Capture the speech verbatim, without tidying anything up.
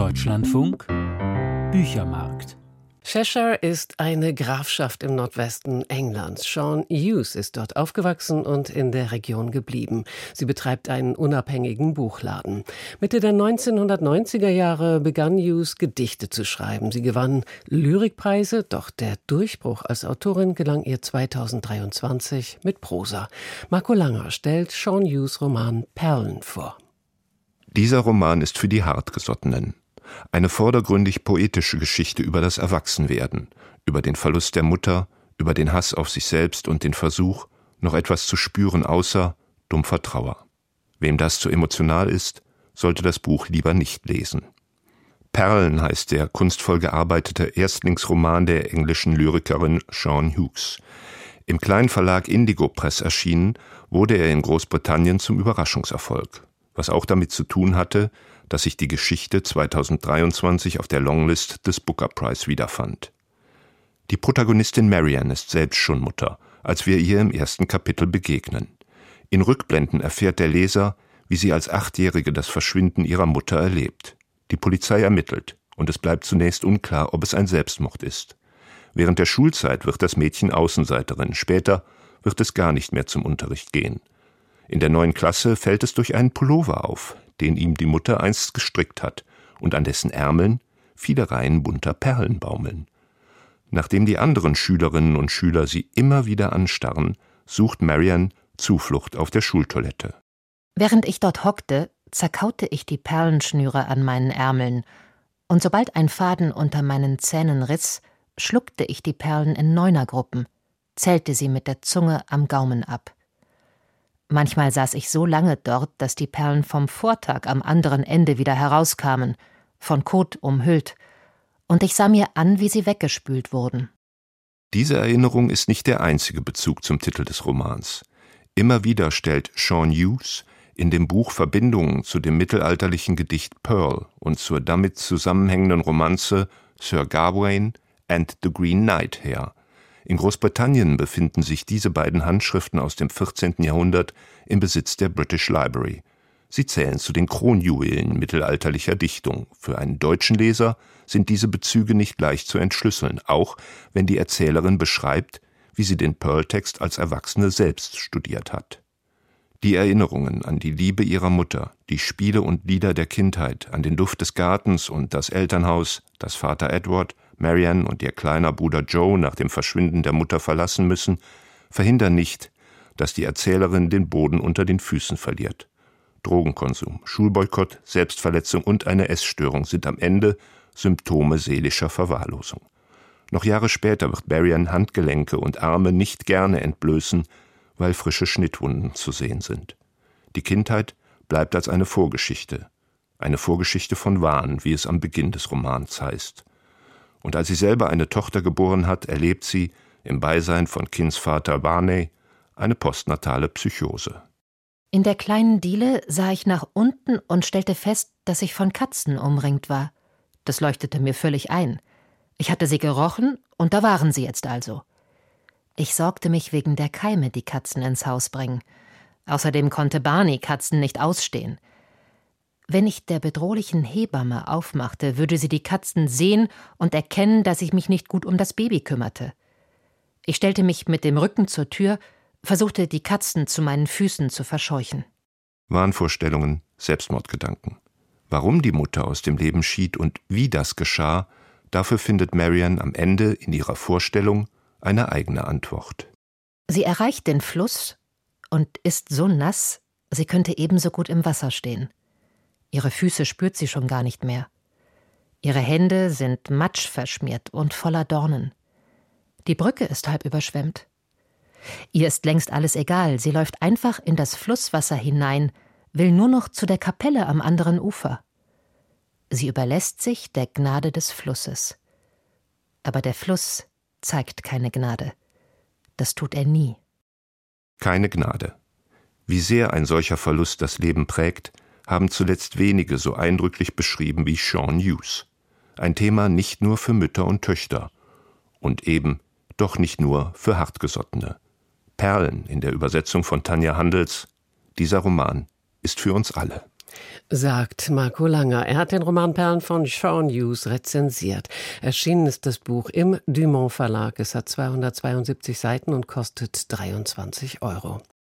Deutschlandfunk Büchermarkt. Cheshire ist eine Grafschaft im Nordwesten Englands. Sean Hughes ist dort aufgewachsen und in der Region geblieben. Sie betreibt einen unabhängigen Buchladen. Mitte der neunzehnhundertneunziger Jahre begann Hughes Gedichte zu schreiben. Sie gewann Lyrikpreise, doch der Durchbruch als Autorin gelang ihr zweitausenddreiundzwanzig mit Prosa. Marco Langer stellt Sean Hughes Roman Perlen vor. Dieser Roman ist für die Hartgesottenen. Eine vordergründig poetische Geschichte über das Erwachsenwerden, über den Verlust der Mutter, über den Hass auf sich selbst und den Versuch, noch etwas zu spüren außer dumpfer Trauer. Wem das zu emotional ist, sollte das Buch lieber nicht lesen. Perlen heißt der kunstvoll gearbeitete Erstlingsroman der englischen Lyrikerin Sean Hughes. Im kleinen Verlag Indigo Press erschienen, wurde er in Großbritannien zum Überraschungserfolg, was auch damit zu tun hatte, dass sich die Geschichte zweitausenddreiundzwanzig auf der Longlist des Booker Prize wiederfand. Die Protagonistin Marianne ist selbst schon Mutter, als wir ihr im ersten Kapitel begegnen. In Rückblenden erfährt der Leser, wie sie als Achtjährige das Verschwinden ihrer Mutter erlebt. Die Polizei ermittelt und es bleibt zunächst unklar, ob es ein Selbstmord ist. Während der Schulzeit wird das Mädchen Außenseiterin, später wird es gar nicht mehr zum Unterricht gehen. In der neuen Klasse fällt es durch einen Pullover auf, den ihm die Mutter einst gestrickt hat und an dessen Ärmeln viele Reihen bunter Perlen baumeln. Nachdem die anderen Schülerinnen und Schüler sie immer wieder anstarren, sucht Marianne Zuflucht auf der Schultoilette. Während ich dort hockte, zerkaute ich die Perlenschnüre an meinen Ärmeln, und sobald ein Faden unter meinen Zähnen riss, schluckte ich die Perlen in Neunergruppen, zählte sie mit der Zunge am Gaumen ab. Manchmal saß ich so lange dort, dass die Perlen vom Vortag am anderen Ende wieder herauskamen, von Kot umhüllt, und ich sah mir an, wie sie weggespült wurden. Diese Erinnerung ist nicht der einzige Bezug zum Titel des Romans. Immer wieder stellt Sean Hughes in dem Buch Verbindungen zu dem mittelalterlichen Gedicht Pearl und zur damit zusammenhängenden Romanze Sir Gawain and the Green Knight her. In Großbritannien befinden sich diese beiden Handschriften aus dem vierzehnten Jahrhundert im Besitz der British Library. Sie zählen zu den Kronjuwelen mittelalterlicher Dichtung. Für einen deutschen Leser sind diese Bezüge nicht leicht zu entschlüsseln, auch wenn die Erzählerin beschreibt, wie sie den Pearl-Text als Erwachsene selbst studiert hat. Die Erinnerungen an die Liebe ihrer Mutter, die Spiele und Lieder der Kindheit, an den Duft des Gartens und das Elternhaus, das Vater Edward, Marianne und ihr kleiner Bruder Joe nach dem Verschwinden der Mutter verlassen müssen, verhindern nicht, dass die Erzählerin den Boden unter den Füßen verliert. Drogenkonsum, Schulboykott, Selbstverletzung und eine Essstörung sind am Ende Symptome seelischer Verwahrlosung. Noch Jahre später wird Marianne Handgelenke und Arme nicht gerne entblößen, weil frische Schnittwunden zu sehen sind. Die Kindheit bleibt als eine Vorgeschichte, eine Vorgeschichte von Wahn, wie es am Beginn des Romans heißt. Und als sie selber eine Tochter geboren hat, erlebt sie, im Beisein von Kindsvater Barney, eine postnatale Psychose. In der kleinen Diele sah ich nach unten und stellte fest, dass ich von Katzen umringt war. Das leuchtete mir völlig ein. Ich hatte sie gerochen, und da waren sie jetzt also. Ich sorgte mich wegen der Keime, die Katzen ins Haus bringen. Außerdem konnte Barney Katzen nicht ausstehen. Wenn ich der bedrohlichen Hebamme aufmachte, würde sie die Katzen sehen und erkennen, dass ich mich nicht gut um das Baby kümmerte. Ich stellte mich mit dem Rücken zur Tür, versuchte, die Katzen zu meinen Füßen zu verscheuchen. Wahnvorstellungen, Selbstmordgedanken. Warum die Mutter aus dem Leben schied und wie das geschah, dafür findet Marianne am Ende in ihrer Vorstellung eine eigene Antwort. Sie erreicht den Fluss und ist so nass, sie könnte ebenso gut im Wasser stehen. Ihre Füße spürt sie schon gar nicht mehr. Ihre Hände sind matschverschmiert und voller Dornen. Die Brücke ist halb überschwemmt. Ihr ist längst alles egal, sie läuft einfach in das Flusswasser hinein, will nur noch zu der Kapelle am anderen Ufer. Sie überlässt sich der Gnade des Flusses. Aber der Fluss zeigt keine Gnade. Das tut er nie. Keine Gnade. Wie sehr ein solcher Verlust das Leben prägt, haben zuletzt wenige so eindrücklich beschrieben wie Sean Hughes. Ein Thema nicht nur für Mütter und Töchter und eben doch nicht nur für Hartgesottene. Perlen in der Übersetzung von Tanja Handels. Dieser Roman ist für uns alle. sagt Marco Langer. Er hat den Roman Perlen von Sean Hughes rezensiert. Erschienen ist das Buch im Dumont Verlag. Es hat zweihundertzweiundsiebzig Seiten und kostet dreiundzwanzig Euro.